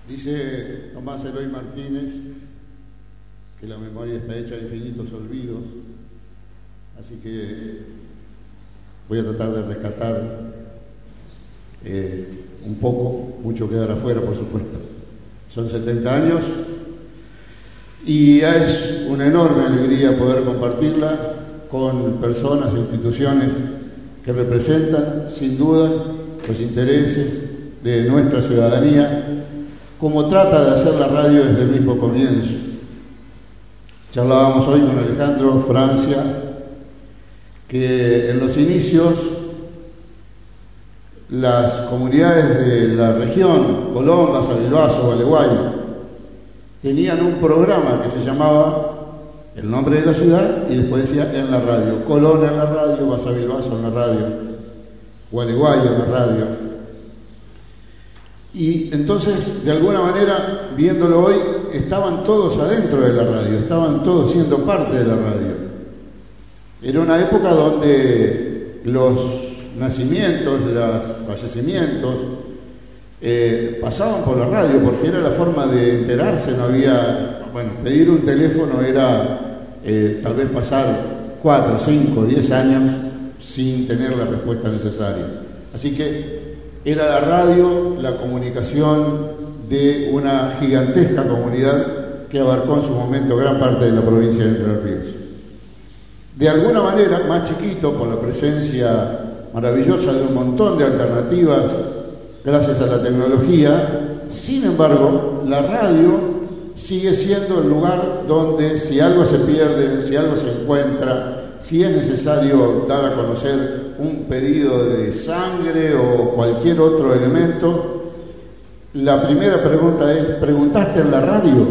Dice Tomás Eloy Martínez que la memoria está hecha de infinitos olvidos, así que voy a tratar de rescatar un poco, mucho quedará afuera, por supuesto. Son 70 años y es una enorme alegría poder compartirla con personas e instituciones que representan, sin duda, los intereses de nuestra ciudadanía, como trata de hacer la radio desde el mismo comienzo. Charlábamos hoy con Alejandro Francia, que en los inicios las comunidades de la región, Colón, Basavilbaso, Gualeguay, tenían un programa que se llamaba el nombre de la ciudad y después decía en la radio, Colón en la radio, Basavilbaso en la radio, Gualeguay en la radio. Y entonces, de alguna manera, viéndolo hoy, estaban todos adentro de la radio, estaban todos siendo parte de la radio. Era una época donde los nacimientos, los fallecimientos, pasaban por la radio, porque era la forma de enterarse. No había, pedir un teléfono era tal vez pasar 4, 5, 10 años sin tener la respuesta necesaria. Así que era la radio la comunicación de una gigantesca comunidad que abarcó en su momento gran parte de la provincia de Entre Ríos. De alguna manera, más chiquito, por la presencia maravillosa de un montón de alternativas gracias a la tecnología, sin embargo, la radio sigue siendo el lugar donde, si algo se pierde, si algo se encuentra, si es necesario dar a conocer un pedido de sangre o cualquier otro elemento, la primera pregunta es: ¿preguntaste en la radio?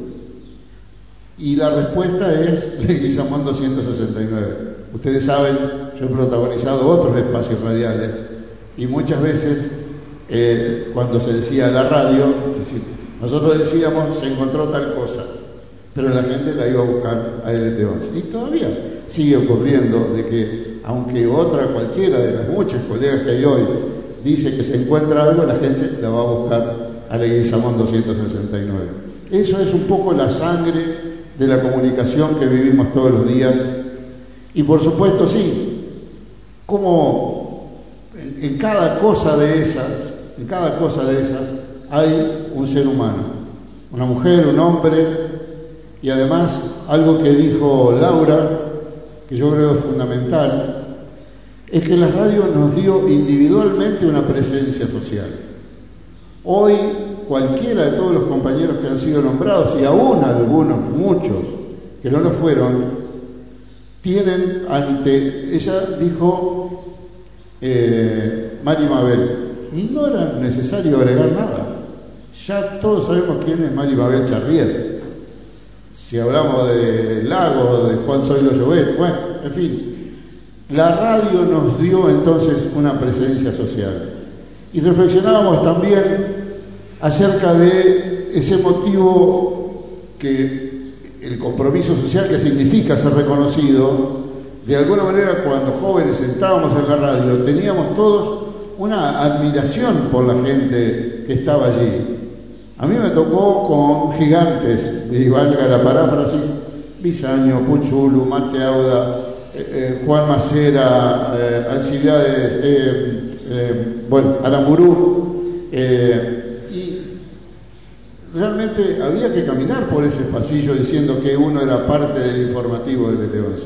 Y la respuesta es Leguizamón 269. Ustedes saben, yo he protagonizado otros espacios radiales y muchas veces cuando se decía la radio, es decir, nosotros decíamos se encontró tal cosa, pero la gente la iba a buscar a LT11. Y todavía sigue ocurriendo de que, aunque cualquiera de las muchas colegas que hay hoy dice que se encuentra algo, la gente la va a buscar a Leguizamón 269. Eso es un poco la sangre de la comunicación que vivimos todos los días. Y por supuesto, sí, como en cada cosa de esas hay un ser humano, una mujer, un hombre, y además algo que dijo Laura, que yo creo es fundamental, es que la radio nos dio individualmente una presencia social. Hoy cualquiera de todos los compañeros que han sido nombrados, y aún algunos, muchos, que no lo fueron, tienen ante, ella dijo Mari Mabel, y no era necesario agregar nada. Ya todos sabemos quién es Mari Mabel Charrier. Si hablamos de Lago, de Juan Zoilo Llobet, bueno, en fin, la radio nos dio entonces una presencia social. Y reflexionábamos también acerca de ese motivo que el compromiso social que significa ser reconocido. De alguna manera, cuando jóvenes entrábamos en la radio, teníamos todos una admiración por la gente que estaba allí. A mí me tocó con gigantes, y valga la paráfrasis, Bisaño, Puchulu, Mateauda, Juan Macera, Alcibiades, Aramburú, y realmente había que caminar por ese pasillo diciendo que uno era parte del informativo del LT11.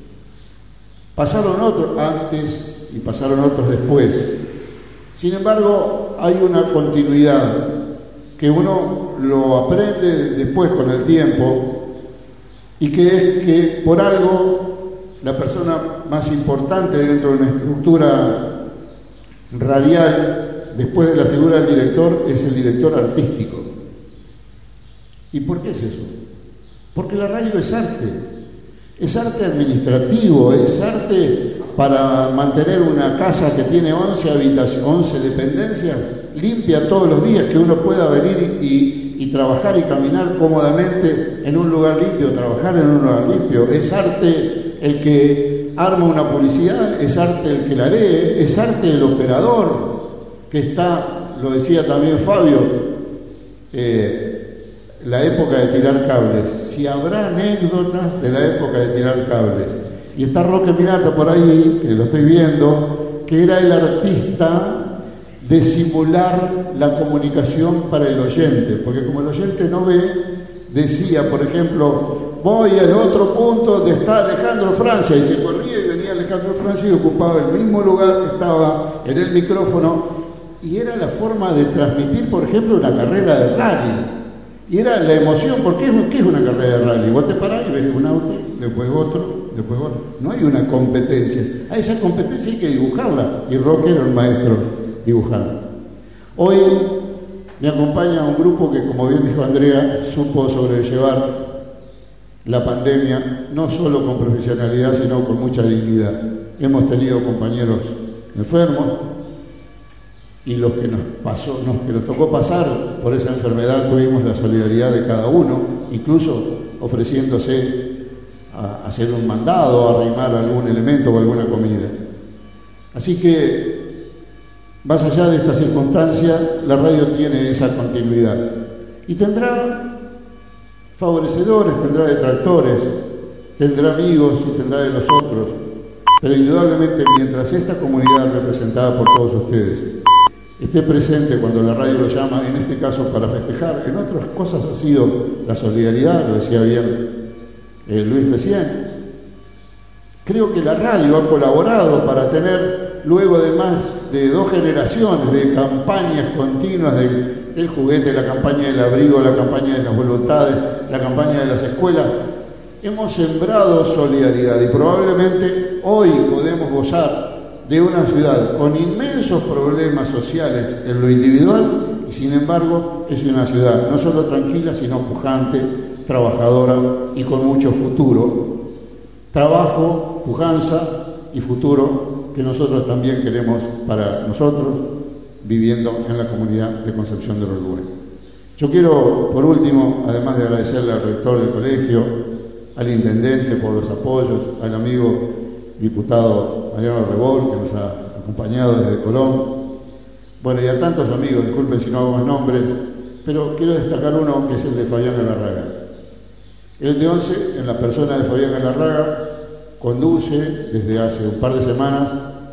Pasaron otros antes y pasaron otros después. Sin embargo, hay una continuidad que uno lo aprende después con el tiempo, y que es que por algo la persona más importante dentro de una estructura radial, después de la figura del director, es el director artístico. ¿Y por qué es eso? Porque la radio es arte administrativo, es arte para mantener una casa que tiene 11 habitaciones, 11 dependencias, limpia todos los días, que uno pueda venir y trabajar y caminar cómodamente en un lugar limpio, trabajar en un lugar limpio. Es arte el que arma una publicidad, es arte el que la lee, es arte el operador que está, lo decía también Fabio, la época de tirar cables, si habrá anécdotas de la época de tirar cables. Y está Roque Mirata por ahí, que lo estoy viendo, que era el artista de simular la comunicación para el oyente, porque como el oyente no ve, decía, por ejemplo, voy al otro punto donde está Alejandro Francia, y se corría y venía Alejandro Francia y ocupaba el mismo lugar que estaba en el micrófono, y era la forma de transmitir, por ejemplo, una carrera de rally. Y era la emoción, porque ¿qué es una carrera de rally? Vos te parás y ves un auto, después otro, después otro. No hay una competencia. A esa competencia hay que dibujarla. Y Roque era un maestro dibujando. Hoy me acompaña un grupo que, como bien dijo Andrea, supo sobrellevar la pandemia, no solo con profesionalidad, sino con mucha dignidad. Hemos tenido compañeros enfermos, y los que nos tocó pasar por esa enfermedad tuvimos la solidaridad de cada uno, incluso ofreciéndose a hacer un mandado, a arrimar algún elemento o alguna comida. Así que, más allá de esta circunstancia, la radio tiene esa continuidad y tendrá favorecedores, tendrá detractores, tendrá amigos y tendrá de los otros, pero indudablemente mientras esta comunidad representada por todos ustedes esté presente cuando la radio lo llama, en este caso para festejar, en otras cosas ha sido la solidaridad, lo decía bien Luis recién. Creo que la radio ha colaborado para tener, luego de más de 2 generaciones de campañas continuas del juguete, la campaña del abrigo, la campaña de las voluntades, la campaña de las escuelas, hemos sembrado solidaridad y probablemente hoy podemos gozar de una ciudad con inmensos problemas sociales en lo individual y sin embargo es una ciudad no solo tranquila sino pujante, trabajadora y con mucho futuro. Trabajo, pujanza y futuro que nosotros también queremos para nosotros viviendo en la comunidad de Concepción del Uruguay. Yo quiero, por último, además de agradecerle al rector del colegio, al intendente por los apoyos, al amigo diputado Mariano Rebol, que nos ha acompañado desde Colón, bueno, y a tantos amigos, disculpen si no hago más nombres, pero quiero destacar uno que es el de Fabián Galarraga. El de 11, en la persona de Fabián Galarraga, conduce desde hace un par de semanas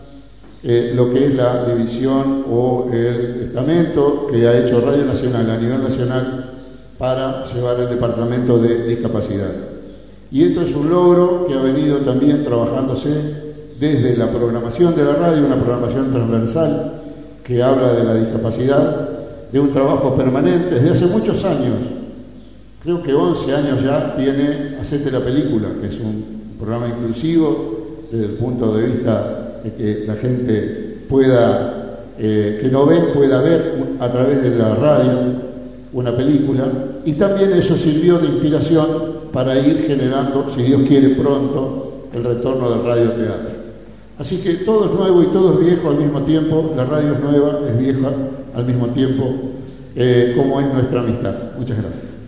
lo que es la división o el estamento que ha hecho Radio Nacional a nivel nacional para llevar el departamento de discapacidad. Y esto es un logro que ha venido también trabajándose desde la programación de la radio, una programación transversal que habla de la discapacidad, de un trabajo permanente desde hace muchos años. Creo que 11 años ya tiene Hacete la Película, que es un programa inclusivo desde el punto de vista de que la gente pueda, que no ve, pueda ver a través de la radio una película, y también eso sirvió de inspiración para ir generando, si Dios quiere pronto, el retorno del radioteatro. Así que todo es nuevo y todo es viejo al mismo tiempo, la radio es nueva, es vieja al mismo tiempo, como es nuestra amistad. Muchas gracias.